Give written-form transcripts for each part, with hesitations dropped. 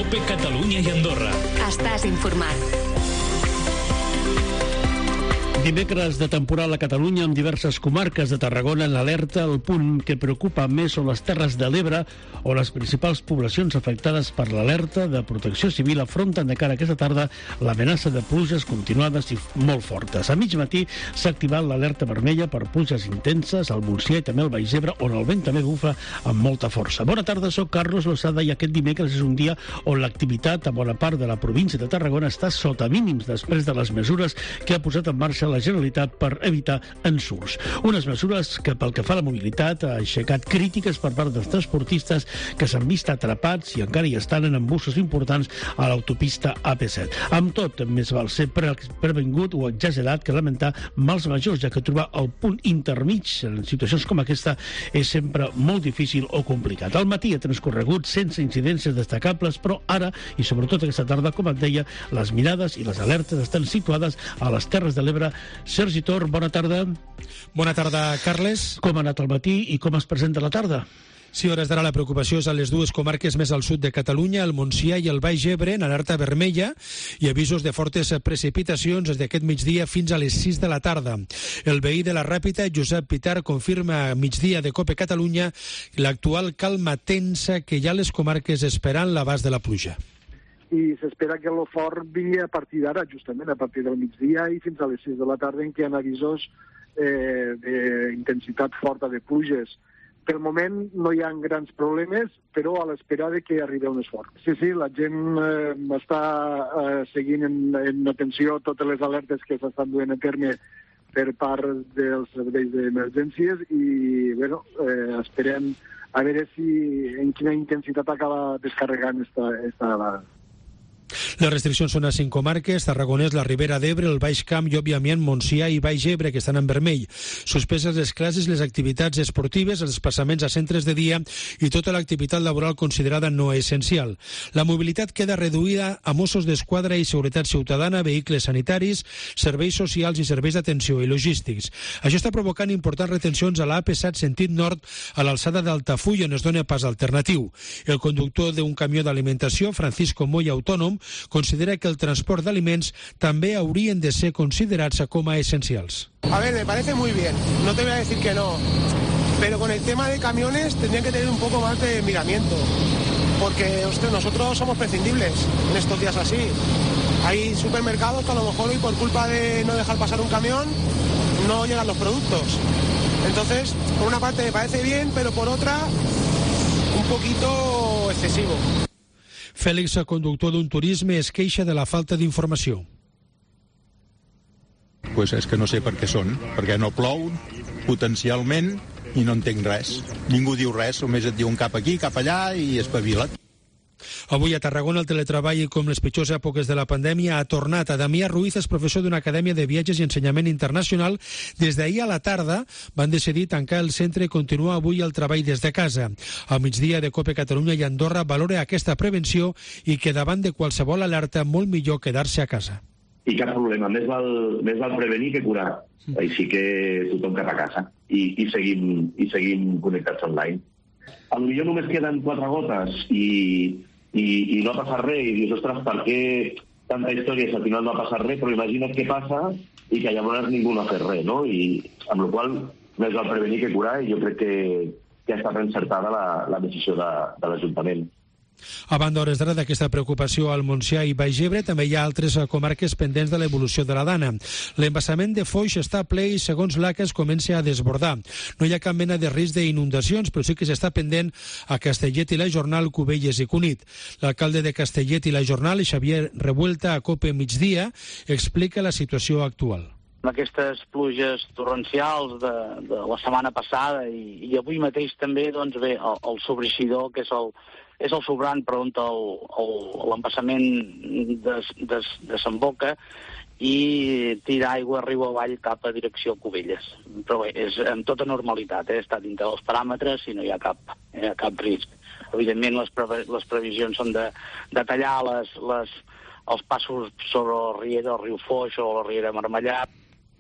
COPE Catalunya i Andorra. Estàs informat. Dimecres de temporal a Catalunya amb diverses comarques de Tarragona en alerta. El punt que preocupa més són les Terres de l'Ebre, on les principals poblacions afectades per l'alerta de Protecció Civil afronten de cara a aquesta tarda l'amenaça de pluges continuades i molt fortes. A mig matí s'ha activat l'alerta vermella per pluges intenses al Montsià i també al Baix Ebre, on el vent també bufa amb molta força. Bona tarda, soc Carlos Lozada i aquest dimecres és un dia on l'activitat a bona part de la província de Tarragona està sota mínims després de les mesures que ha posat en marxa la Generalitat per evitar ensurts. Unes mesures que pel que fa a la mobilitat ha aixecat crítiques per part dels transportistes que s'han vist atrapats i encara hi estan en embussos importants a l'autopista AP7. Amb tot, més val ser previngut o exagerat que lamentar mals majors, ja que trobar el punt intermig en situacions com aquesta és sempre molt difícil o complicat. Al matí ha transcorregut sense incidències destacables, però ara, i sobretot aquesta tarda, com et deia, les mirades i les alertes estan situades a les Terres de l'Ebre. Sergi Tor, bona tarda. Bona tarda, Carles. Com ha anat el matí i com es presenta la tarda? Sí, hores d'ara la preocupació és a les dues comarques més al sud de Catalunya, el Montsià i el Baix Ebre, en alerta vermella i avisos de fortes precipitacions des d'aquest migdia fins a les 6 de la tarda. El veí de la Ràpita, Josep Pitar, confirma a migdia de COPE Catalunya l'actual calma tensa que hi ha a les comarques esperant l'abast de la pluja. I s'espera que el fort vingui a partir d'ara, justament a partir del migdia i fins a les 6 de la tarda, en què hi ha avisos d'intensitat forta de pluges. Pel moment no hi ha grans problemes, però a l'espera de que arribi un esforç. Sí, la gent està seguint en atenció totes les alertes que s'estan duent a terme per part dels serveis d'emergències i, bueno, esperem a veure en quina intensitat acaba descarregant esta Les restriccions són a 5 comarques: Tarragonès, la Ribera d'Ebre, el Baix Camp i, òbviament, Montsià i Baix Ebre, que estan en vermell. Suspeses les classes, les activitats esportives, els desplaçaments a centres de dia i tota l'activitat laboral considerada no essencial. La mobilitat queda reduïda a Mossos d'Esquadra i Seguretat Ciutadana, vehicles sanitaris, serveis socials i serveis d'atenció i logístics. Això està provocant importants retencions a la AP7 sentit nord a l'alçada d'Altafulla, on es dona pas alternatiu. El conductor d'un camió d'alimentació, Francisco Moya, autònom, considera que el transport d'aliments també haurien de ser considerats com a essencials. A ver, me parece muy bien, no te voy a decir que no, pero con el tema de camiones tendrían que tener un poco más de miramiento, porque nosotros somos prescindibles en estos días así. Hay supermercados que a lo mejor hoy por culpa de no dejar pasar un camión no llegan los productos. Entonces, por una parte me parece bien, pero por otra un poquito excesivo. Fèlix, conductor d'un turisme, es queixa de la falta d'informació. Pues és que no sé per què són, perquè no plou potencialment i no entenc res. Ningú diu res, només et diu un cap aquí, cap allà i espavila't. Avui a Tarragona el teletreball, com les pitjors èpoques de la pandèmia, ha tornat. Damià Ruiz és professor d'una acadèmia de viatges i ensenyament internacional. Des d'ahir a la tarda van decidir tancar el centre i continuar avui el treball des de casa. Al migdia de COPE Catalunya i Andorra valora aquesta prevenció i que davant de qualsevol alerta molt millor quedar-se a casa. I cap problema, més val prevenir que curar. Així que tothom cap a casa i seguim connectats online. Potser només queden 4 gotes i no ha passat res i dius, ostres, per què tanta història si al final no ha passat res, però imagina't què passa i que llavors ningú no ha fet res, no? I amb la qual cosa més val prevenir que curar i jo crec que ha estat encertada la decisió de l'Ajuntament. A banda hores d'ara d'aquesta preocupació al Montsià i Baix Ebre, també hi ha altres comarques pendents de l'evolució de la Dana. L'embassament de Foix està ple i, segons l'ACA, es comença a desbordar. No hi ha cap mena de risc d'inundacions, però sí que s'està pendent a Castellet i la Jornal, Cubelles i Cunit. L'alcalde de Castellet i la Jornal, Xavier Revuelta, a COPE migdia, explica la situació actual. Aquestes pluges torrencials de la setmana passada i avui mateix també, doncs bé, el sobreixidor, que és el sobrant per on l'embassament desemboca i tira aigua riu avall cap a direcció Cubelles. Però bé, és amb tota normalitat, està dintre dels paràmetres i no hi ha cap risc. Evidentment, les previsions són de tallar els passos sobre el riera, el riu Foix o la riera Marmellà.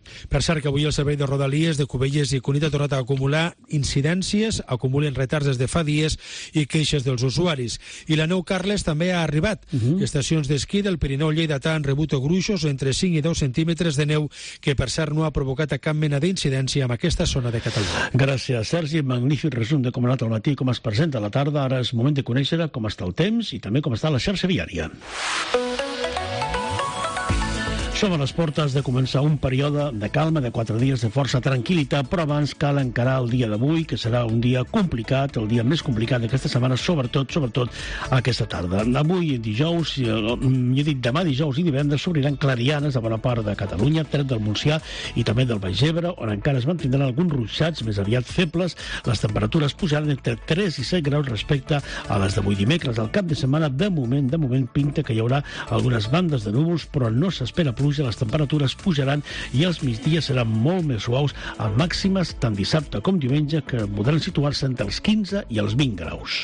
Per cert, que avui el servei de Rodalies de Cubelles i Cunit ha tornat a acumular incidències, acumulen retards des de fa dies i queixes dels usuaris. I la neu Carles també ha arribat. Estacions d'esquí del Pirineu lleidatà han rebut gruixos entre 5 i 10 centímetres de neu, que per cert no ha provocat cap mena d'incidència en aquesta zona de Catalunya. Gràcies, Sergi. Magnífic resum de com ha anat al matí i com es presenta a la tarda. Ara és moment de conèixer com està el temps i també com està la xarxa viària. Som a les portes de començar un període de calma de 4 dies de força tranquil·litat, però abans cal encarar el dia d'avui, que serà un dia complicat, el dia més complicat d'aquesta setmana, sobretot aquesta tarda. Avui, dijous, jo he dit demà, dijous i divendres, s'obriran clarianes a bona part de Catalunya, tret del Montsià i també del Baix Ebre, on encara es mantindran alguns ruixats més aviat febles. Les temperatures pujaran entre 3 i 7 graus respecte a les d'avui dimecres. Al cap de setmana, de moment pinta que hi haurà algunes bandes de núvols, però no s'espera pluja, les temperatures pujaran i els migdies seran molt més suaus, amb màximes tant dissabte com diumenge que podran situar-se entre els 15 i els 20 graus.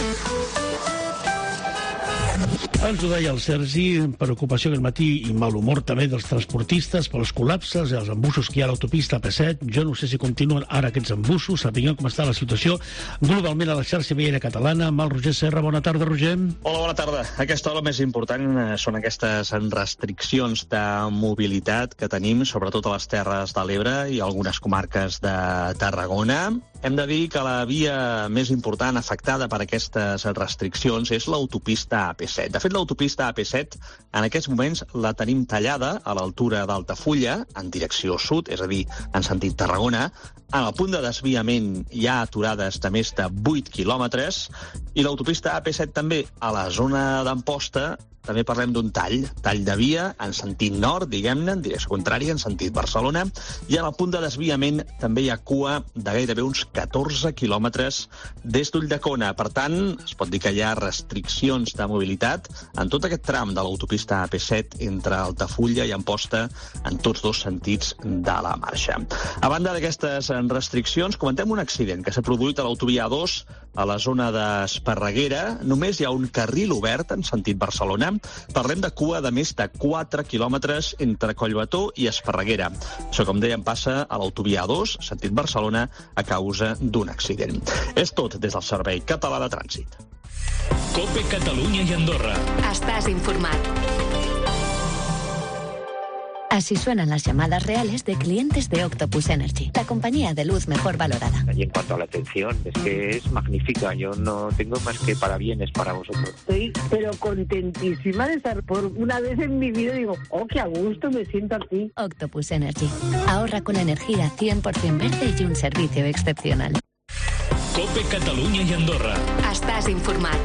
Ens ho deia el Sergi, preocupació aquest matí i mal humor també dels transportistes pels col·lapses i els embussos que hi ha a l'autopista AP7. Jo no sé si continuen ara aquests embussos. Sapiguem com està la situació globalment a la xarxa viària catalana. Amb el Roger Serra. Bona tarda, Roger. Hola, bona tarda. Aquesta hora més important són aquestes restriccions de mobilitat que tenim, sobretot a les Terres de l'Ebre i algunes comarques de Tarragona. Hem de dir que la via més important afectada per aquestes restriccions és l'autopista AP7. De fet, l'autopista AP7 en aquests moments la tenim tallada a l'altura d'Altafulla, en direcció sud, és a dir, en sentit Tarragona. En el punt de desviament hi ha aturades de més de 8 quilòmetres i l'autopista AP7 també a la zona d'Amposta. També parlem d'un tall de via en sentit nord, diguem-ne, en direcció contrària, en sentit Barcelona, i en el punt de desviament també hi ha cua de gairebé uns 14 quilòmetres des d'Ulldecona. Per tant, es pot dir que hi ha restriccions de mobilitat en tot aquest tram de l'autopista AP7 entre Altafulla i Amposta en tots dos sentits de la marxa. A banda d'aquestes restriccions, comentem un accident que s'ha produït a l'autovia A2 a la zona d'Esparreguera. Només hi ha un carril obert en sentit Barcelona. Parlem de cua de més de 4 quilòmetres entre Collbató i Esparreguera. Això, com dèiem, passa a l'autovia A2, sentit Barcelona, a causa d'un accident. És tot des del Servei Català de Trànsit. COPE Catalunya i Andorra. Estàs informat. Así suenan las llamadas reales de clientes de Octopus Energy, la compañía de luz mejor valorada. Y en cuanto a la atención, es que es magnífica. Yo no tengo más que parabienes para vosotros. Estoy pero contentísima de estar por una vez en mi vida. Digo, oh, qué a gusto me siento aquí. Octopus Energy. Ahorra con energía 100% verde y un servicio excepcional. COPE Catalunya i Andorra. Estàs informat.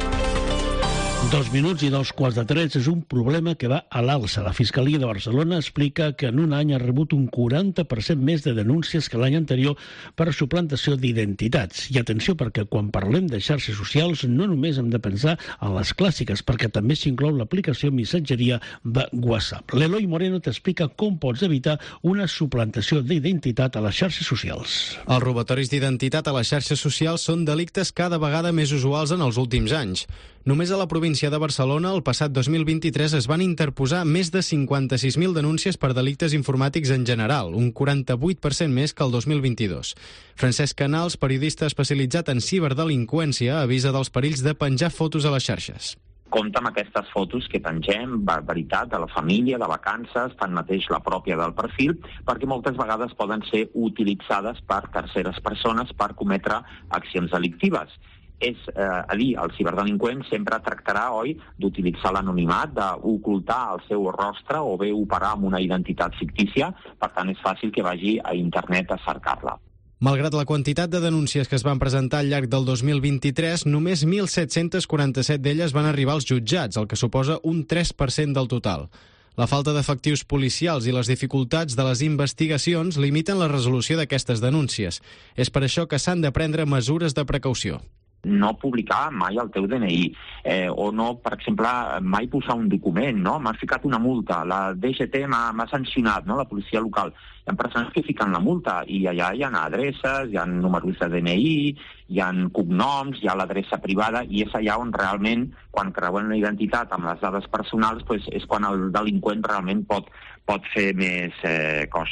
2 minuts i 2:15 és un problema que va a l'alça. La Fiscalia de Barcelona explica que en un any ha rebut un 40% més de denúncies que l'any anterior per suplantació d'identitats. I atenció, perquè quan parlem de xarxes socials no només hem de pensar en les clàssiques, perquè també s'inclou l'aplicació missatgeria de WhatsApp. L'Eloi Moreno t'explica com pots evitar una suplantació d'identitat a les xarxes socials. Els robatoris d'identitat a les xarxes socials són delictes cada vegada més usuals en els últims anys. Només a la província de Barcelona, el passat 2023, es van interposar més de 56.000 denúncies per delictes informàtics en general, un 48% més que el 2022. Francesc Canals, periodista especialitzat en ciberdelinqüència, avisa dels perills de penjar fotos a les xarxes. Compte amb aquestes fotos que pengem, veritat, de la família, de vacances, tanmateix la pròpia del perfil, perquè moltes vegades poden ser utilitzades per terceres persones per cometre accions delictives. És a dir, el ciberdelinqüent sempre tractarà, oi, d'utilitzar l'anonimat, d'ocultar el seu rostre o bé operar amb una identitat fictícia, per tant és fàcil que vagi a internet a cercar-la. Malgrat la quantitat de denúncies que es van presentar al llarg del 2023, només 1.747 d'elles van arribar als jutjats, el que suposa un 3% del total. La falta d'efectius policials i les dificultats de les investigacions limiten la resolució d'aquestes denúncies. És per això que s'han de prendre mesures de precaució. No publicar mai el teu DNI o no, per exemple, mai posar un document, no? M'has ficat una multa, la DGT m'ha sancionat, no? La policia local. Hi ha persones que fiquen la multa i allà hi ha adreces, hi ha números de DNI, hi ha cognoms, hi ha l'adreça privada i és allà on realment, quan creuen la identitat amb les dades personals, és quan el delinqüent realment pot fer més coses.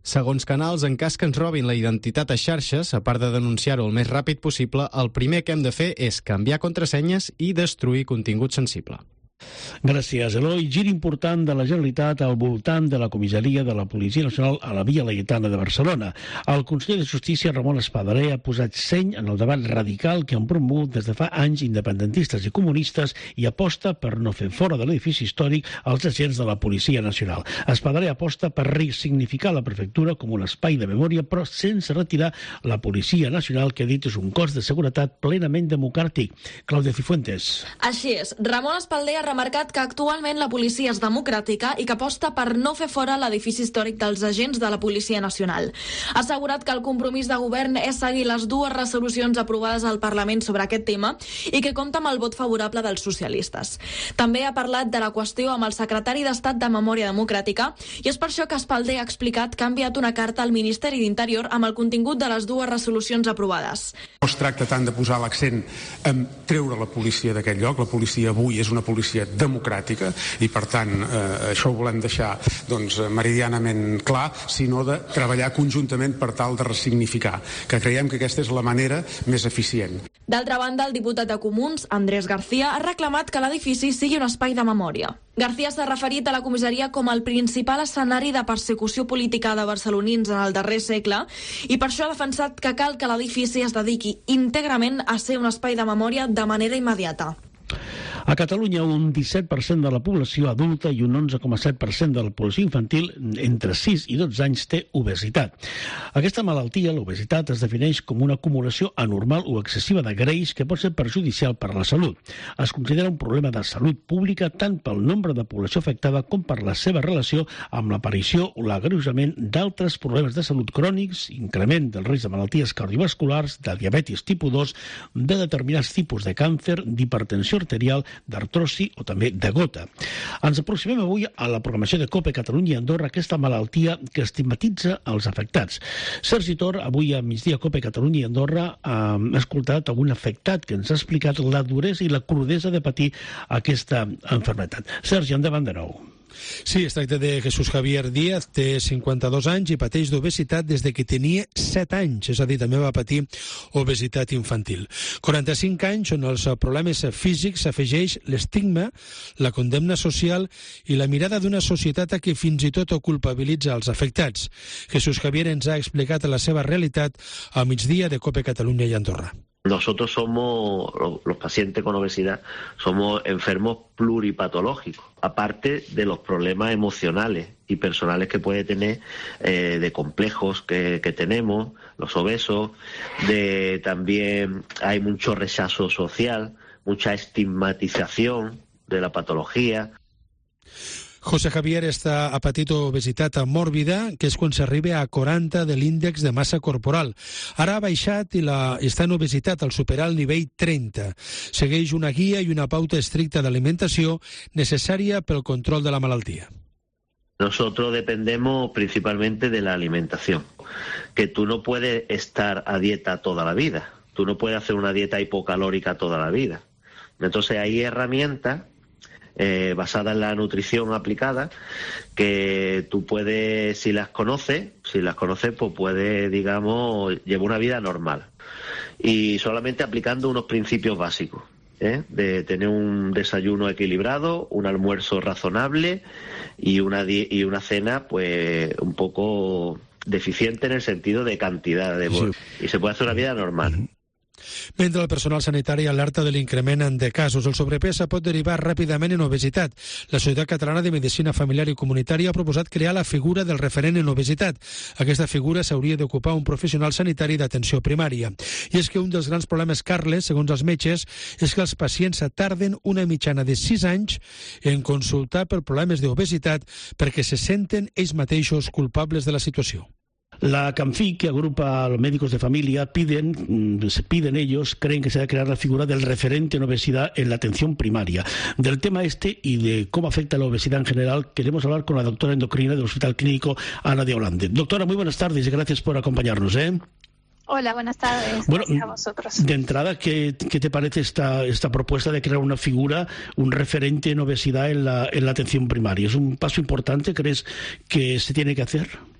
Segons Canals, en cas que ens robin la identitat a xarxes, a part de denunciar-ho el més ràpid possible, el primer que hem de fer és canviar contrasenyes i destruir contingut sensible. Gràcies, Eloi. Gir important de la Generalitat al voltant de la comissaria de la Policia Nacional a la Via Laietana de Barcelona. El conseller de Justícia, Ramon Espadaler, ha posat seny en el debat radical que han promogut des de fa anys independentistes i comunistes i aposta per no fer fora de l'edifici històric els agents de la Policia Nacional. Espadaler aposta per resignificar la prefectura com un espai de memòria, però sense retirar la Policia Nacional, que ha dit és un cos de seguretat plenament democràtic. Clàudia Cifuentes. Així és. Ramon Espadaler ha remarcat que actualment la policia és democràtica i que aposta per no fer fora l'edifici històric dels agents de la Policia Nacional. Ha assegurat que el compromís de govern és seguir les 2 resolucions aprovades al Parlament sobre aquest tema i que compta amb el vot favorable dels socialistes. També ha parlat de la qüestió amb el secretari d'Estat de Memòria Democràtica i és per això que Espadaler ha explicat que ha enviat una carta al Ministeri d'Interior amb el contingut de les 2 resolucions aprovades. No es tracta tant de posar l'accent en treure la policia d'aquest lloc. La policia avui és una policia democràtica i, per tant, això ho volem deixar meridianament clar, sinó de treballar conjuntament per tal de ressignificar, que creiem que aquesta és la manera més eficient. D'altra banda, el diputat de Comuns, Andrés García, ha reclamat que l'edifici sigui un espai de memòria. García s'ha referit a la comissaria com el principal escenari de persecució política de barcelonins en el darrer segle i per això ha defensat que cal que l'edifici es dediqui íntegrament a ser un espai de memòria de manera immediata. A Catalunya, un 17% de la població adulta i un 11,7% de la població infantil entre 6 i 12 anys té obesitat. Aquesta malaltia, l'obesitat, es defineix com una acumulació anormal o excessiva de greix que pot ser perjudicial per a la salut. Es considera un problema de salut pública tant pel nombre de població afectada com per la seva relació amb l'aparició o l'agreujament d'altres problemes de salut crònics, increment del risc de malalties cardiovasculars, de diabetis tipus 2, de determinats tipus de càncer, d'hipertensió arterial, d'artrosi o també de gota. Ens aproximem avui a la programació de COPE Catalunya i Andorra, aquesta malaltia que estigmatitza els afectats. Sergi Tor, avui a migdia COPE Catalunya i Andorra, ha escoltat un afectat que ens ha explicat la duresa i la crudesa de patir aquesta malaltia. Sergi, endavant de nou. Sí, es tracta de Jesús Javier Díaz, té 52 anys i pateix d'obesitat des de que tenia 7 anys, és a dir, també va patir obesitat infantil. 45 anys on els problemes físics s'afegeix l'estigma, la condemna social i la mirada d'una societat que fins i tot culpabilitza els afectats. Jesús Javier ens ha explicat la seva realitat a migdia de COPE Catalunya i Andorra. Nosotros somos, los pacientes con obesidad, somos enfermos pluripatológicos, aparte de los problemas emocionales y personales que puede tener, de complejos que tenemos, los obesos, también hay mucho rechazo social, mucha estigmatización de la patología. José Javier ha patit obesitat mòrbida, que és quan s'arriba a 40 de l'índex de massa corporal. Ara ha baixat i està en obesitat al superar el nivell 30. Segueix una guia i una pauta estricta d'alimentació necessària pel control de la malaltia. Nosotros dependemos principalmente de la alimentación, que tú no puedes estar a dieta toda la vida, tú no puedes hacer una dieta hipocalórica toda la vida. Entonces hay herramientas basada en la nutrición aplicada, que tú puedes, si las conoces, pues puedes, digamos, llevar una vida normal. Y solamente aplicando unos principios básicos, de tener un desayuno equilibrado, un almuerzo razonable y una cena, pues, un poco deficiente en el sentido de cantidad. Y se puede hacer una vida normal. Mentre el personal sanitari alerta de l'increment de casos, el sobrepès pot derivar ràpidament en obesitat. La Societat Catalana de Medicina Familiar i Comunitària ha proposat crear la figura del referent en obesitat. Aquesta figura s'hauria d'ocupar un professional sanitari d'atenció primària. I és que un dels grans problemes, Carles, segons els metges, és que els pacients tarden una mitjana de 6 anys en consultar per problemes d'obesitat perquè se senten ells mateixos culpables de la situació. La CAMFI, que agrupa a los médicos de familia, creen que se debe crear la figura del referente en obesidad en la atención primaria. Del tema este y de cómo afecta la obesidad en general, queremos hablar con la doctora endocrina del Hospital Clínico Ana de Holande. Doctora, muy buenas tardes y gracias por acompañarnos. Hola, buenas tardes. Bueno, gracias a vosotros. De entrada, ¿qué te parece esta propuesta de crear una figura, un referente en obesidad en la atención primaria? ¿Es un paso importante? ¿Crees que se tiene que hacer?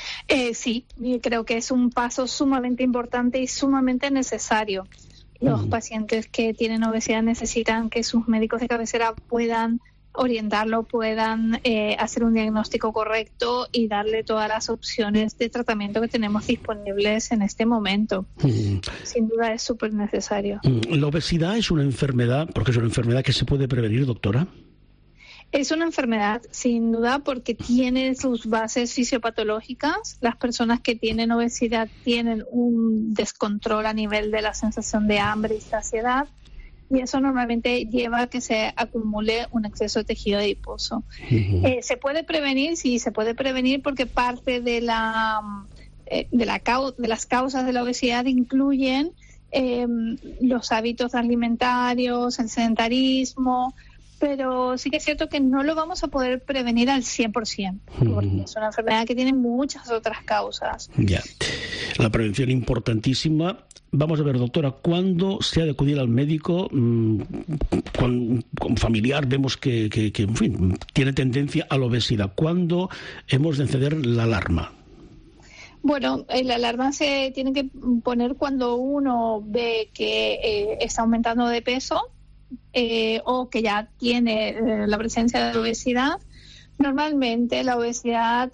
Sí, creo que es un paso sumamente importante y sumamente necesario. Los pacientes que tienen obesidad necesitan que sus médicos de cabecera puedan orientarlo, puedan hacer un diagnóstico correcto y darle todas las opciones de tratamiento que tenemos disponibles en este momento. Sin duda es súper necesario. ¿La obesidad es una enfermedad, porque es una enfermedad que se puede prevenir, doctora? Es una enfermedad, sin duda, porque tiene sus bases fisiopatológicas. Las personas que tienen obesidad tienen un descontrol a nivel de la sensación de hambre y saciedad, y eso normalmente lleva a que se acumule un exceso de tejido adiposo. ¿Se puede prevenir? Sí, se puede prevenir porque parte de las causas de la obesidad incluyen los hábitos alimentarios, el sedentarismo, pero sí que es cierto que no lo vamos a poder prevenir al 100%, porque es una enfermedad que tiene muchas otras causas. Ya. La prevención importantísima. Vamos a ver, doctora, ¿cuándo se ha de acudir al médico? Con familiar vemos que en fin, tiene tendencia a la obesidad. ¿Cuándo hemos de encender la alarma? Bueno, la alarma se tiene que poner cuando uno ve que está aumentando de peso, o que ya tiene la presencia de obesidad. Normalmente la obesidad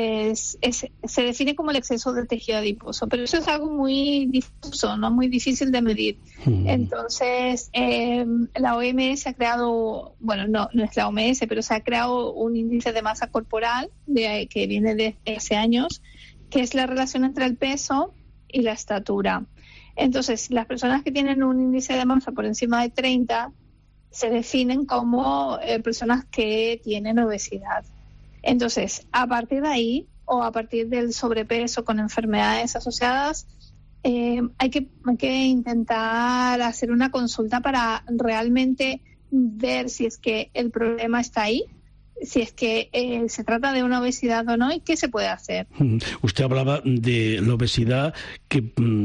se define como el exceso de tejido adiposo, pero eso es algo muy difuso, no muy difícil de medir. Entonces, la OMS ha creado, bueno, no es la OMS, pero se ha creado un índice de masa corporal que viene de hace años, que es la relación entre el peso y la estatura. Entonces, las personas que tienen un índice de masa por encima de 30 se definen como personas que tienen obesidad. Entonces, a partir de ahí, o a partir del sobrepeso con enfermedades asociadas, hay que intentar hacer una consulta para realmente ver si es que el problema está ahí, si es que se trata de una obesidad o no, y qué se puede hacer. Usted hablaba de la obesidad que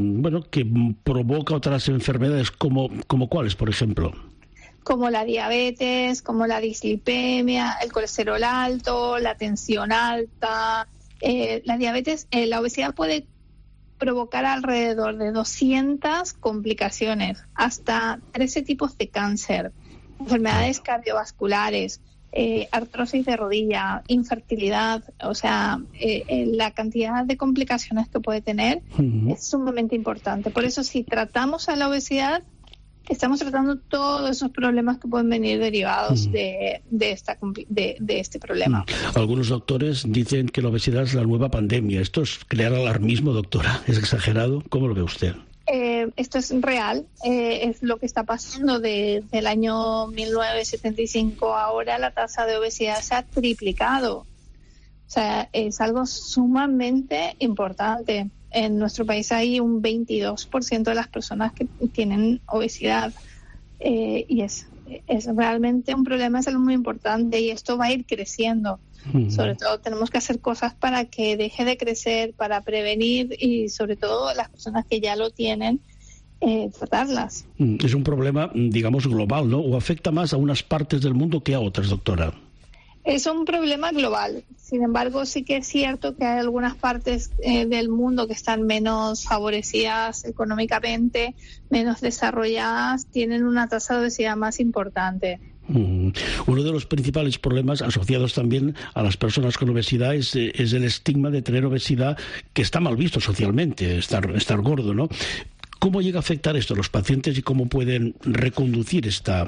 provoca otras enfermedades, como ¿cuáles, por ejemplo? Como la diabetes, como la dislipemia, el colesterol alto, la tensión alta. La diabetes, la obesidad puede provocar alrededor de 200 complicaciones, hasta 13 tipos de cáncer, enfermedades cardiovasculares, artrosis de rodilla, infertilidad. O sea, la cantidad de complicaciones que puede tener es sumamente importante. Por eso, si tratamos a la obesidad, estamos tratando todos esos problemas que pueden venir derivados de este problema. Algunos doctores dicen que la obesidad es la nueva pandemia. ¿Esto es crear alarmismo, doctora? ¿Es exagerado? ¿Cómo lo ve usted? Esto es real, es lo que está pasando desde el año 1975. Ahora la tasa de obesidad se ha triplicado. O sea, es algo sumamente importante. En nuestro país hay un 22% de las personas que tienen obesidad, y es realmente un problema de salud muy importante, y esto va a ir creciendo. Sobre todo tenemos que hacer cosas para que deje de crecer, para prevenir, y sobre todo las personas que ya lo tienen, tratarlas. Es un problema, digamos, global, ¿no? ¿O afecta más a unas partes del mundo que a otras, doctora? Es un problema global. Sin embargo, sí que es cierto que hay algunas partes del mundo que están menos favorecidas económicamente, menos desarrolladas, tienen una tasa de obesidad más importante. Uno de los principales problemas asociados también a las personas con obesidad es el estigma de tener obesidad, que está mal visto socialmente, estar gordo, ¿no? ¿Cómo llega a afectar esto a los pacientes y cómo pueden reconducir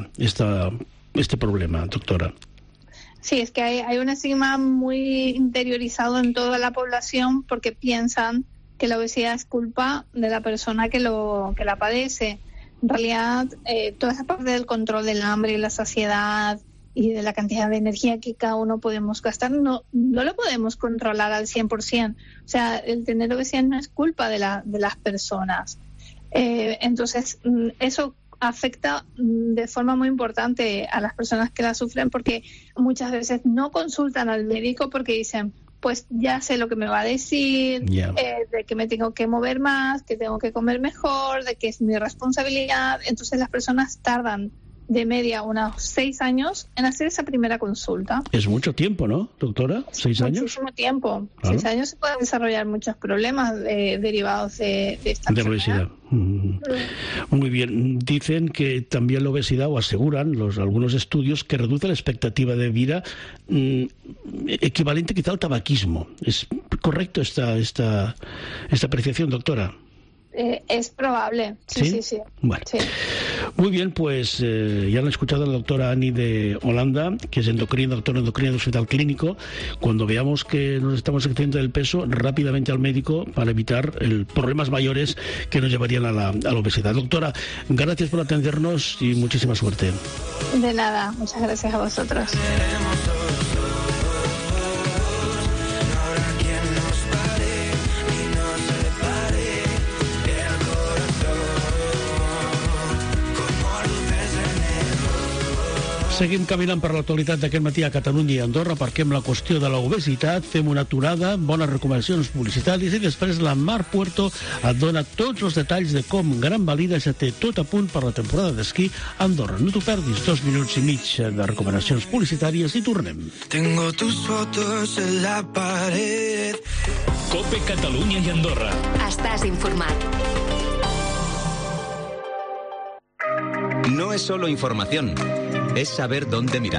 este problema, doctora? Sí, es que hay un estigma muy interiorizado en toda la población, porque piensan que la obesidad es culpa de la persona que la padece. En realidad, toda esa parte del control del hambre y la saciedad y de la cantidad de energía que cada uno podemos gastar, no lo podemos controlar al 100%. O sea, el tener obesidad no es culpa de las personas. Entonces, eso afecta de forma muy importante a las personas que la sufren, porque muchas veces no consultan al médico porque dicen, pues ya sé lo que me va a decir, de que me tengo que mover más, que tengo que comer mejor, de que es mi responsabilidad. Entonces las personas tardan de media unos 6 años en hacer esa primera consulta. Es mucho tiempo, ¿no, doctora? ¿6 años? Muchísimo tiempo. Claro. 6 años se pueden desarrollar muchos problemas derivados de esta De enfermedad. obesidad. Muy bien. Dicen que también la obesidad, o aseguran algunos estudios, que reduce la expectativa de vida equivalente quizá al tabaquismo. ¿Es correcto esta apreciación, doctora? Es probable, sí. Bueno. Sí. Muy bien, pues ya han escuchado a la doctora Ani de Holanda, que es doctora endocrina del Hospital Clínico. Cuando veamos que nos estamos excediendo del peso, rápidamente al médico para evitar problemas mayores que nos llevarían a la obesidad. Doctora, gracias por atendernos y muchísima suerte. De nada, muchas gracias a vosotros. Seguim caminant per l'actualitat d'aquest matí a Catalunya i Andorra, perquè amb la qüestió de l'obesitat fem una aturada, bones recomanacions publicitàries i després la Mar Puerto et dona tots els detalls de com Gran Valira ja té tot a punt per la temporada d'esquí a Andorra. No t'ho perdis, 2 minuts i mig de recomanacions publicitàries i tornem. Tengo tus fotos en la pared. COPE Catalunya i Andorra. Estàs informat. No es solo información, es saber dónde mirar.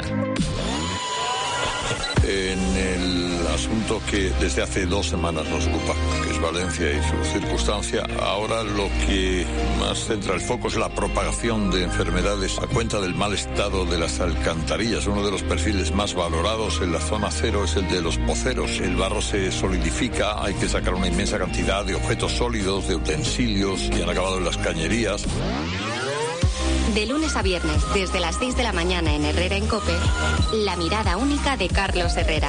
En el asunto que desde hace 2 semanas nos ocupa, que es Valencia y su circunstancia, ahora lo que más centra el foco es la propagación de enfermedades a cuenta del mal estado de las alcantarillas. Uno de los perfiles más valorados en la zona cero es el de los poceros. El barro se solidifica, hay que sacar una inmensa cantidad de objetos sólidos, de utensilios que han acabado en las cañerías. De lunes a viernes, desde las 6 de la mañana en Herrera en COPE, la mirada única de Carlos Herrera.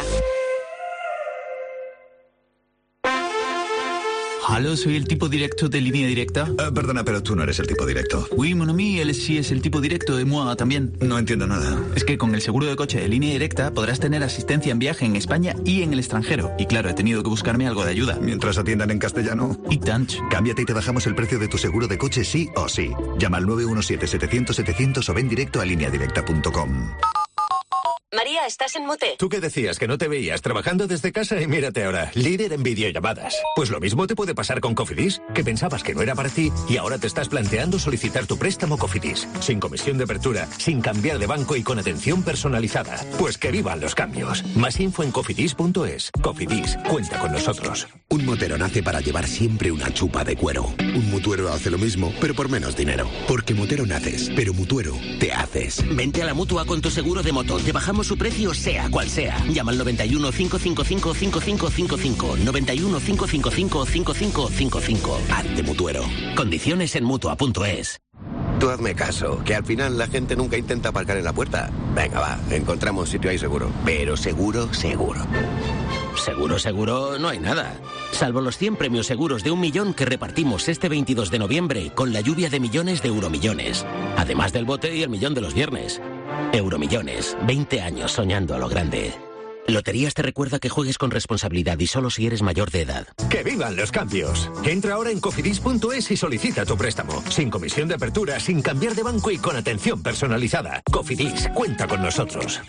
Hola, soy el tipo directo de Línea Directa. Perdona, pero tú no eres el tipo directo. Oui, mon ami, él sí es el tipo directo y moi también. No entiendo nada. Es que con el seguro de coche de Línea Directa podrás tener asistencia en viaje en España y en el extranjero. Y claro, he tenido que buscarme algo de ayuda. Mientras atiendan en castellano. Y tant. Cámbiate y te bajamos el precio de tu seguro de coche sí o sí. Llama al 917-700-700 o ven directo a lineadirecta.com. María, ¿estás en mute? ¿Tú qué decías? ¿Que no te veías trabajando desde casa? Y mírate ahora, líder en videollamadas. Pues lo mismo te puede pasar con Cofidis, que pensabas que no era para ti y ahora te estás planteando solicitar tu préstamo Cofidis. Sin comisión de apertura, sin cambiar de banco y con atención personalizada. Pues que vivan los cambios. Más info en cofidis.es. Cofidis, cuenta con nosotros. Un motero nace para llevar siempre una chupa de cuero. Un mutuero hace lo mismo, pero por menos dinero. Porque motero naces, pero mutuero te haces. Vente a la Mutua con tu seguro de moto. Te bajamos su precio sea cual sea. Llama al 91 555 5555. 91 555 5555. Hazte mutuero. Condiciones en Mutua.es. Tú hazme caso, que al final la gente nunca intenta aparcar en la puerta. Venga, va, encontramos sitio ahí seguro. Pero seguro, seguro. Seguro, seguro, no hay nada. Salvo los 100 premios seguros de 1 millón que repartimos este 22 de noviembre con la lluvia de millones de Euromillones. Además del bote y el millón de los viernes. Euromillones, 20 años soñando a lo grande. Loterías te recuerda que juegues con responsabilidad y solo si eres mayor de edad. ¡Que vivan los cambios! Entra ahora en cofidis.es y solicita tu préstamo. Sin comisión de apertura, sin cambiar de banco y con atención personalizada. Cofidis, cuenta con nosotros.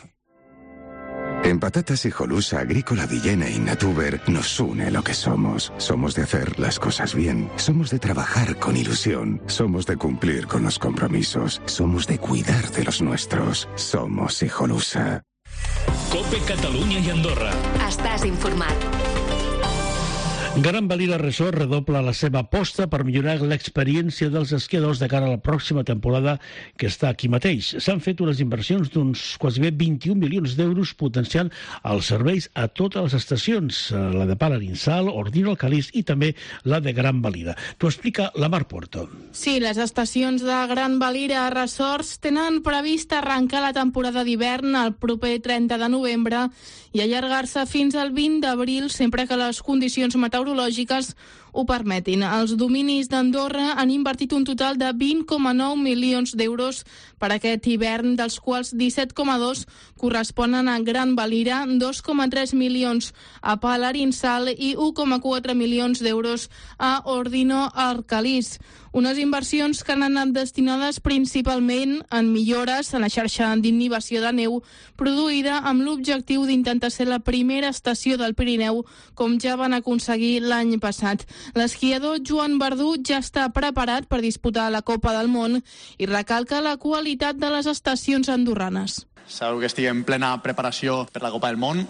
En Patatas Hijolusa, Agrícola Villena y Natuber nos une lo que somos. Somos de hacer las cosas bien. Somos de trabajar con ilusión. Somos de cumplir con los compromisos. Somos de cuidar de los nuestros. Somos Hijolusa. COPE Catalunya i Andorra. Estàs informat. Gran Valira Resort redobla la seva aposta per millorar l'experiència dels esquiadors de cara a la pròxima temporada que està aquí mateix. S'han fet unes inversions d'uns quasi 21 milions d'euros potenciant els serveis a totes les estacions, la de Palarinsal, Ordino, Alcalís i també la de Gran Valira. T'ho explica la Mar Puerto. Sí, les estacions de Gran Valira Resorts tenen previst arrencar la temporada d'hivern el proper 30 de novembre i allargar-se fins al 20 d'abril sempre que les condicions meteorològiques ho permetin. Els dominis d'Andorra han invertit un total de 20,9 milions d'euros per aquest hivern, dels quals 17,2 corresponen a Gran Valira, 2,3 milions a Palarinsal i 1,4 milions d'euros a Ordino Arcalís. Unes inversions que han anat destinades principalment en millores a la xarxa d'inhibició de neu produïda amb l'objectiu d'intentar ser la primera estació del Pirineu, com ja van aconseguir l'any passat. L'esquiador Joan Verdú ja està preparat per disputar la Copa del Món i recalca la qualitat de les estacions andorranes. Sabeu que estic en plena preparació per la Copa del Món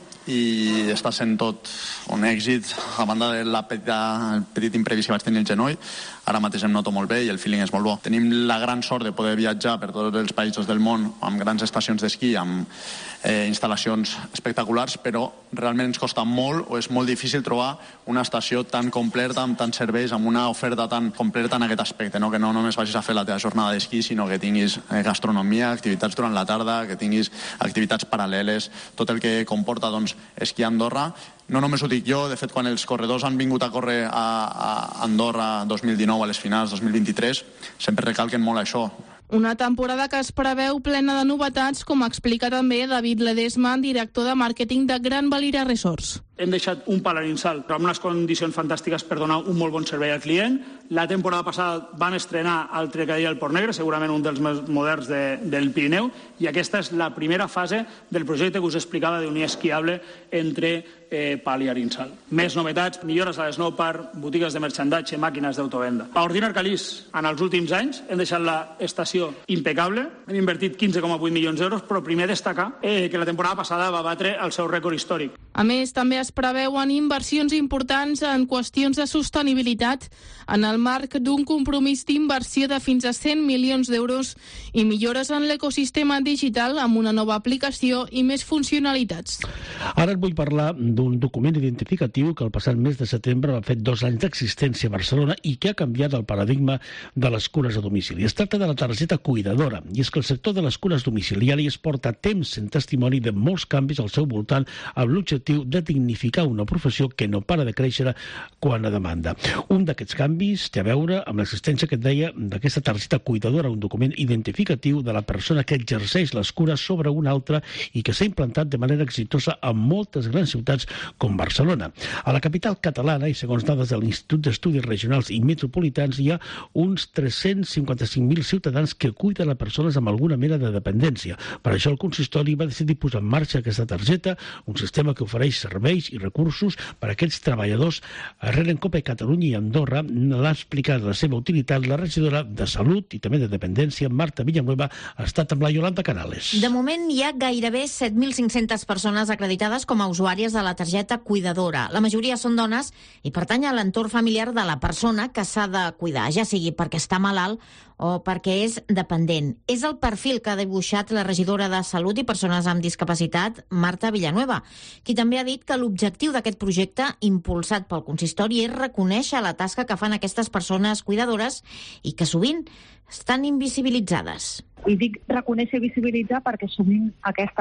i està sent tot un èxit. A banda del petit imprevist que vaig tenir el genoll, ara mateix em noto molt bé i el feeling és molt bo. Tenim la gran sort de poder viatjar per tots els països del món amb grans estacions d'esquí, amb instal·lacions espectaculars, però realment ens costa molt o és molt difícil trobar una estació tan completa, amb tants serveis, amb una oferta tan completa en aquest aspecte, no? Que no només vagis a fer la teva jornada d'esquí, sinó que tinguis gastronomia, activitats durant la tarda, que tinguis activitats paral·leles, tot el que comporta esquí a Andorra. No només ho dic jo, de fet, quan els corredors han vingut a córrer a Andorra 2019, a les finals 2023, sempre recalquen molt això. Una temporada que es preveu plena de novetats, com explica també David Ledesma, director de màrqueting de Gran Valira Resorts. Hem deixat un Palarinsal amb unes condicions fantàstiques per donar un molt bon servei al client. La temporada passada van estrenar el Trecadilla del Port Negre, segurament un dels més moderns del Pirineu, i aquesta és la primera fase del projecte que us explicava d'unir esquiable entre Pal i Arinsal. Més novetats, millores a l'Snowpark, botigues de merchandatge, màquines d'autovenda. A Ordino Arcalís, en els últims anys, hem deixat l'estació impecable, hem invertit 15,8 milions d'euros, però primer destacar que la temporada passada va batre el seu rècord històric. A més, també es preveuen inversions importants en qüestions de sostenibilitat en el marc d'un compromís d'inversió de fins a 100 milions d'euros i millores en l'ecosistema digital amb una nova aplicació i més funcionalitats. Ara et vull parlar d'un document identificatiu que el passat mes de setembre va fer 2 anys d'existència a Barcelona i que ha canviat el paradigma de les cures a domicili. Es tracta de la targeta cuidadora, i és que el sector de les cures domiciliàries porta temps en testimoni de molts canvis al seu voltant amb l'objectiu de dignificar una professió que no para de créixer quan a demanda. Un d'aquests canvis té a veure amb l'existència que et deia d'aquesta targeta cuidadora, un document identificatiu de la persona que exerceix les cures sobre una altra i que s'ha implantat de manera exitosa en moltes grans ciutats com Barcelona. A la capital catalana, i segons dades de l'Institut d'Estudis Regionals i Metropolitans, hi ha uns 355.000 ciutadans que cuiden a persones amb alguna mena de dependència. Per això el consistori va decidir posar en marxa aquesta targeta, un sistema que ofereix serveis i recursos per a aquests treballadors. A Rencope Catalunya i Andorra l'ha explicat la seva utilitat la regidora de Salut i també de Dependència, Marta Villanueva, ha estat amb la Yolanda Canales. De moment hi ha gairebé 7.500 persones acreditades com a usuàries de la targeta cuidadora. La majoria són dones i pertany a l'entorn familiar de la persona que s'ha de cuidar, ja sigui perquè està malalt o perquè és dependent. És el perfil que ha dibuixat la regidora de Salut i Persones amb Discapacitat, Marta Villanueva, qui també ha dit que l'objectiu d'aquest projecte, impulsat pel consistori, és reconèixer la tasca que fan aquestes persones cuidadores i que sovint estan invisibilitzades. I dic reconèixer i visibilitzar perquè sovint aquesta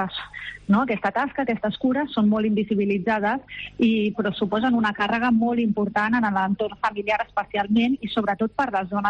tasca, aquestes cures són molt invisibilitzades però suposen una càrrega molt important en l'entorn familiar especialment i sobretot per les dones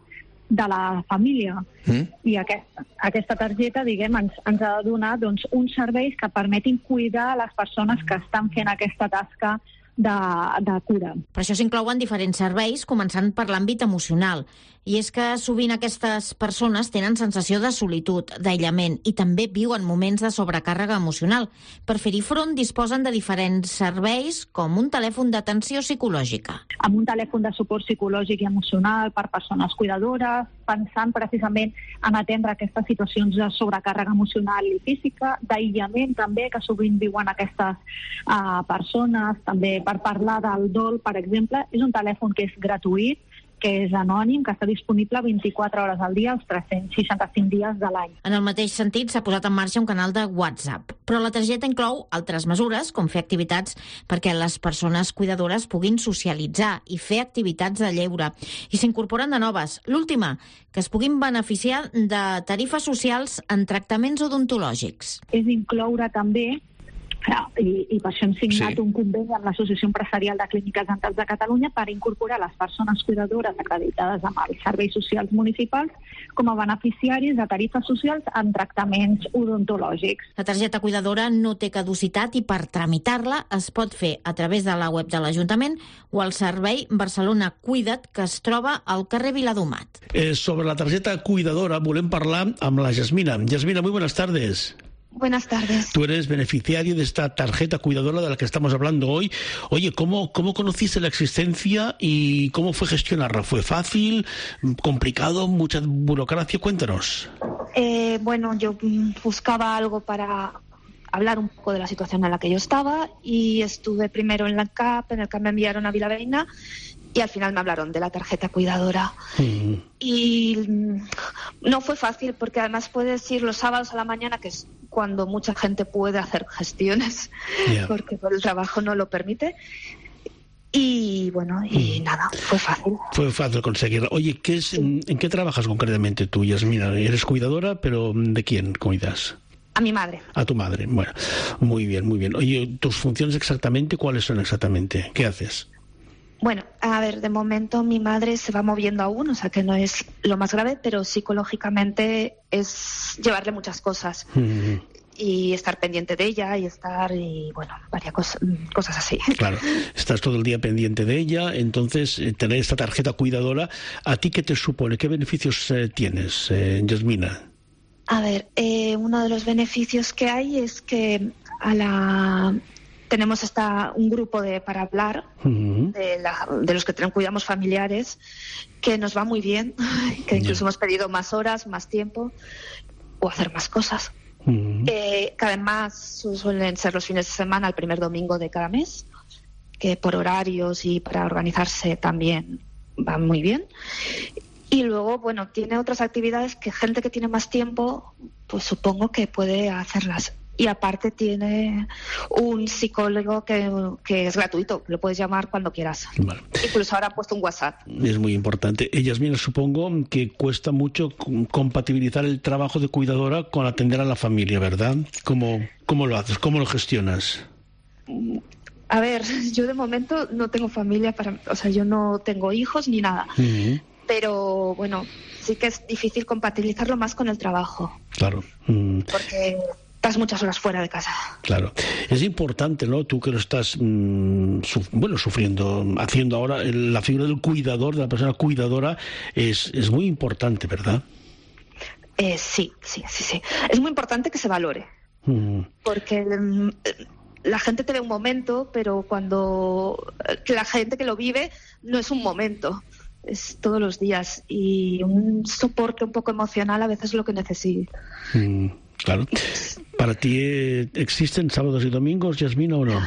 de la família. I aquesta targeta, ens ha de donar uns serveis que permetin cuidar les persones que estan fent aquesta tasca de cura. Per això s'inclouen diferents serveis, començant per l'àmbit emocional. I és que sovint aquestes persones tenen sensació de solitud, d'aïllament i també viuen moments de sobrecàrrega emocional. Per fer-hi front disposen de diferents serveis com un telèfon d'atenció psicològica. Amb un telèfon de suport psicològic i emocional per persones cuidadores, pensant precisament en atendre aquestes situacions de sobrecàrrega emocional i física, d'aïllament també, que sovint viuen aquestes persones, també per parlar del dol, per exemple. És un telèfon que és gratuït, que és anònim, que està disponible 24 hores al dia, els 365 dies de l'any. En el mateix sentit, s'ha posat en marxa un canal de WhatsApp, però la targeta inclou altres mesures, com fer activitats perquè les persones cuidadores puguin socialitzar i fer activitats de lleure. I s'incorporen de noves. L'última, que es puguin beneficiar de tarifes socials en tractaments odontològics. És incloure també I per això hem signat un conveni amb l'Associació Empresarial de Clíniques Dentals de Catalunya per incorporar les persones cuidadores acreditades amb els serveis socials municipals com a beneficiaris de tarifes socials en tractaments odontològics. La targeta cuidadora no té caducitat i per tramitar-la es pot fer a través de la web de l'Ajuntament o al servei Barcelona Cuida't, que es troba al carrer Viladomat. Sobre la tarjeta cuidadora volem parlar amb la Yasmina. Yasmina, muy buenas tardes. Buenas tardes. Tú eres beneficiario de esta tarjeta cuidadora de la que estamos hablando hoy. Oye, ¿cómo conociste la existencia y cómo fue gestionarla? ¿Fue fácil, complicado, mucha burocracia? Cuéntanos. Bueno, yo buscaba algo para hablar un poco de la situación en la que yo estaba y estuve primero en la CAP, en el que me enviaron a Vilaveina, y al final me hablaron de la tarjeta cuidadora. Y no fue fácil, porque además puedes ir los sábados a la mañana, que es cuando mucha gente puede hacer gestiones, porque por el trabajo no lo permite. Y bueno, nada, fue fácil. Fue fácil conseguirlo. Oye, ¿en qué trabajas concretamente tú, Yasmina? Eres cuidadora, pero ¿de quién cuidas? A mi madre. A tu madre, bueno, muy bien, muy bien. Oye, ¿tus funciones exactamente cuáles son exactamente? ¿Qué haces? Bueno, a ver, de momento mi madre se va moviendo aún, o sea que no es lo más grave, pero psicológicamente es llevarle muchas cosas y estar pendiente de ella y bueno, varias cosas así. Claro, estás todo el día pendiente de ella, entonces tener esta tarjeta cuidadora, ¿a ti qué te supone? ¿Qué beneficios tienes, Yasmina? A ver, uno de los beneficios que hay es que tenemos un grupo para hablar de los que cuidamos familiares, que nos va muy bien, que incluso hemos pedido más horas, más tiempo o hacer más cosas. Que además suelen ser los fines de semana, el primer domingo de cada mes, que por horarios y para organizarse también va muy bien. Y luego, bueno, tiene otras actividades que gente que tiene más tiempo, pues supongo que puede hacerlas. Y aparte tiene un psicólogo que es gratuito, lo puedes llamar cuando quieras. Vale. Incluso ahora han puesto un WhatsApp. Es muy importante. Yasmina, supongo que cuesta mucho compatibilizar el trabajo de cuidadora con atender a la familia, ¿verdad? ¿Cómo lo haces? ¿Cómo lo gestionas? A ver, yo de momento no tengo familia, o sea, yo no tengo hijos ni nada. Pero bueno, sí que es difícil compatibilizarlo más con el trabajo. Claro. Porque estás muchas horas fuera de casa. Claro. Es importante, ¿no? Tú que lo estás sufriendo, haciendo ahora, la figura del cuidador, de la persona cuidadora, es muy importante, ¿verdad? Sí. Es muy importante que se valore. Porque la gente te ve un momento, pero cuando la gente que lo vive no es un momento, es todos los días, y un soporte un poco emocional a veces es lo que necesito. Claro. ¿Para ti existen sábados y domingos, Yasmina, o no?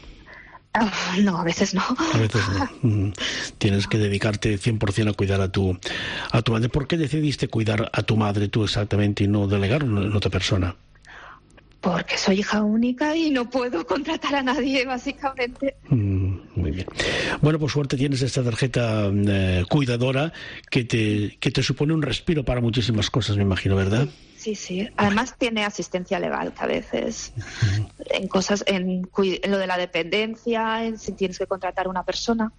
No, a veces no. A veces no. Tienes que dedicarte 100% a cuidar a tu madre. ¿Por qué decidiste cuidar a tu madre tú exactamente y no delegar en otra persona? Porque soy hija única y no puedo contratar a nadie, básicamente. Muy bien. Bueno, por suerte tienes esta tarjeta cuidadora que te supone un respiro para muchísimas cosas, me imagino, ¿verdad? Sí. Además tiene asistencia legal, que a veces en cosas, en lo de la dependencia, en si tienes que contratar a una persona.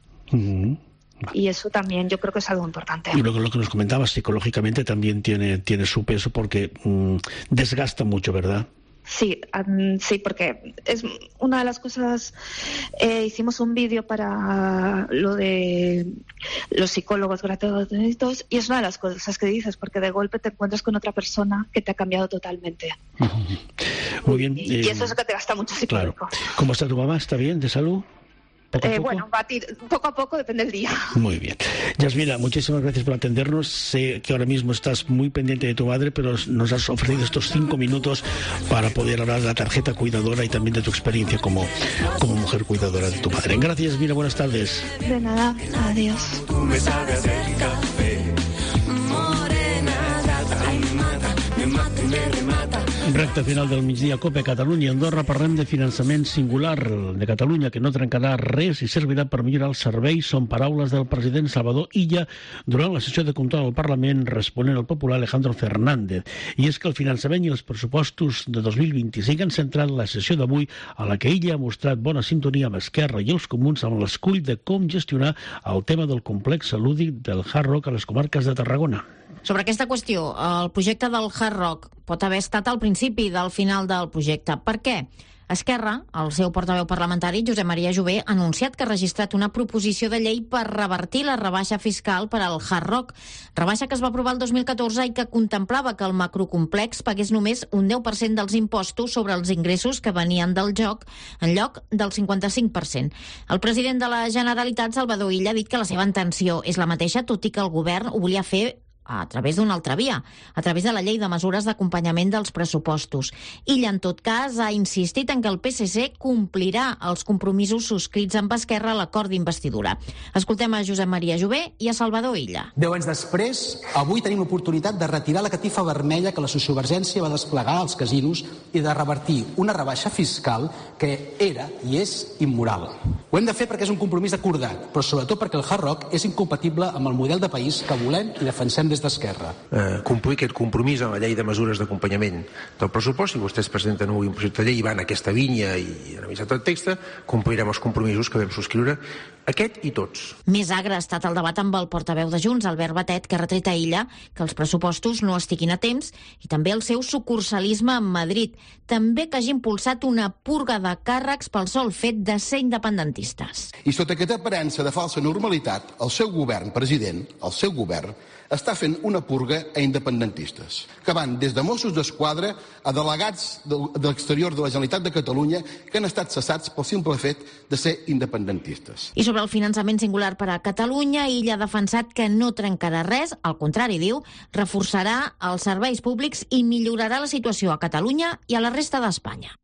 Y eso también yo creo que es algo importante. Y luego lo que nos comentabas, psicológicamente también tiene su peso, porque desgasta mucho, ¿verdad? Sí, porque es una de las cosas. Hicimos un vídeo para lo de los psicólogos gratuitos y es una de las cosas que dices, porque de golpe te encuentras con otra persona que te ha cambiado totalmente. Muy bien. Y eso es lo que te gasta mucho psicológico. Claro. ¿Cómo está tu mamá? ¿Está bien? ¿De salud? Bueno, poco a poco, depende del día. Muy bien. Yasmina, muchísimas gracias por atendernos. Sé que ahora mismo estás muy pendiente de tu madre, pero nos has ofrecido estos 5 minutos para poder hablar de la tarjeta cuidadora y también de tu experiencia como mujer cuidadora de tu madre. Gracias, Yasmina, buenas tardes. De nada, adiós. Tú me sabes el café, morena, ay, me mata y me remata. Recte final del migdia, COPE Catalunya i Andorra. Parlem de finançament singular de Catalunya que no trencarà res i servirà per millorar els serveis. Són paraules del president Salvador Illa durant la sessió de control al Parlament responent al popular Alejandro Fernández. I és que el finançament i els pressupostos de 2025 han centrat la sessió d'avui, a la que Illa ha mostrat bona sintonia amb Esquerra i els Comuns amb l'escull de com gestionar el tema del complex lúdic del Hard Rock a les comarques de Tarragona. Sobre aquesta qüestió, el projecte del Hard Rock pot haver estat al principi del final del projecte. Per què? Esquerra, el seu portaveu parlamentari, Josep Maria Jové, ha anunciat que ha registrat una proposició de llei per revertir la rebaixa fiscal per al Hard Rock. Rebaixa que es va aprovar el 2014 i que contemplava que el macrocomplex pagués només un 10% dels impostos sobre els ingressos que venien del joc, en lloc del 55%. El president de la Generalitat, Salvador Illa, ha dit que la seva intenció és la mateixa, tot i que el govern ho volia fer a través d'una altra via, a través de la llei de mesures d'acompanyament dels pressupostos. Illa, en tot cas, ha insistit en que el PSC complirà els compromisos subscrits amb Esquerra a l'acord d'investidura. Escoltem a Josep Maria Jové i a Salvador Illa. 10 anys després, avui tenim l'oportunitat de retirar la catifa vermella que la sociovergència va desplegar als casinos i de revertir una rebaixa fiscal que era i és immoral. Ho hem de fer perquè és un compromís acordat, però sobretot perquè el Hard Rock és incompatible amb el model de país que volem i defensem des d'Esquerra. Complir aquest compromís en la llei de mesures d'acompanyament del pressupost, si vostès presenten un projecte de llei i van a aquesta vinya i han avisat el text, complirem els compromisos que vam subscriure, aquest i tots. Més agre ha estat el debat amb el portaveu de Junts, Albert Batet, que ha retret a Illa que els pressupostos no estiguin a temps, i també el seu sucursalisme a Madrid. També que hagi impulsat una purga de càrrecs pel sol fet de ser independentistes. I sota aquesta aparença de falsa normalitat, el seu govern, president, el seu govern, està fent una purga a independentistes, que van des de Mossos d'Esquadra a delegats de l'exterior de la Generalitat de Catalunya que han estat cessats pel simple fet de ser independentistes. I sobre el finançament singular per a Catalunya, Illa ha defensat que no trencarà res, al contrari, diu, reforçarà els serveis públics i millorarà la situació a Catalunya i a la resta d'Espanya.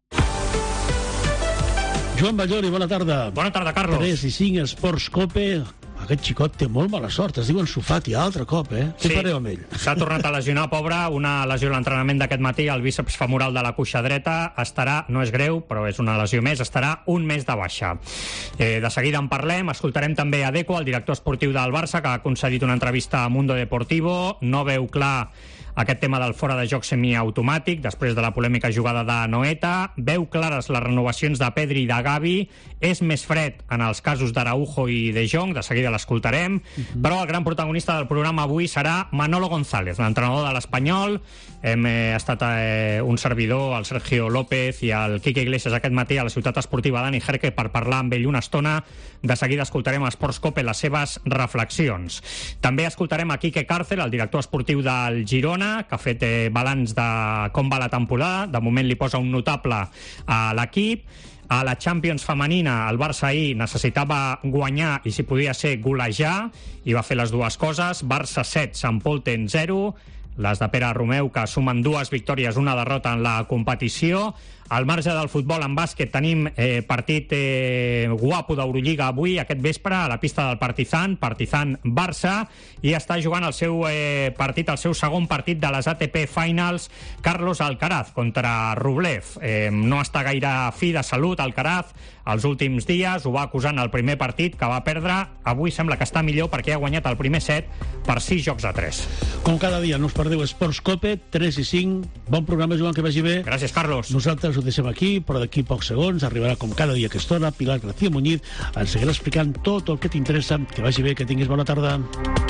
Joan Ballori, bona tarda. Bona tarda, Carlos. 3 i 5, Esports COPE. Aquest xicot té molt mala sort, es diu Ansu Fati, altre cop, eh? Què fareu amb ell? S'ha tornat a lesionar, pobre, una lesió a l'entrenament d'aquest matí, al bíceps femoral de la cuixa dreta, estarà, no és greu, però és una lesió més, estarà un mes de baixa. De seguida en parlem, escoltarem també a Deco, el director esportiu del Barça, que ha concedit una entrevista a Mundo Deportivo, no veu clar aquest tema del fora de joc semiautomàtic després de la polèmica jugada de Noeta, veu clares les renovacions de Pedri i de Gavi, és més fred en els casos d'Araujo i de Jong, de seguida l'escoltarem, però el gran protagonista del programa avui serà Manolo González, l'entrenador de l'Espanyol. Hem estat un servidor, el Sergio López i el Quique Iglesias aquest matí a la ciutat esportiva Dani Jerque per parlar amb ell una estona. De seguida escoltarem a Esports COPE les seves reflexions. També escoltarem a Quique Cárcel, el director esportiu del Girona, que ha fet balanç de com va la temporada. De moment li posa un notable a l'equip. A la Champions femenina, el Barça ahir necessitava guanyar i, si podia ser, golejar, i va fer les dues coses. Barça 7, Sant Polten 0, les de Pere Romeu, que sumen 2 victòries, una derrota en la competició. Al marge del futbol, en bàsquet tenim partit guapo d'Eurolliga avui, aquest vespre, a la pista del Partizan Barça, i està jugant el seu partit, el seu segon partit de les ATP Finals, Carlos Alcaraz contra Rublev. No està gaire fi de salut Alcaraz els últims dies, ho va acusar en el primer partit, que va perdre. Avui sembla que està millor perquè ha guanyat el primer set per 6-3. Com cada dia, no us perdeu Esports COPE, 3 i 5. Bon programa, Joan, que vagi bé. Gràcies, Carlos. Nosaltres ho deixem aquí, però d'aquí pocs segons arribarà, com cada dia a aquesta hora, Pilar García Muñiz ens seguirà explicant tot el que t'interessa. Que vagi bé, que tinguis bona tarda.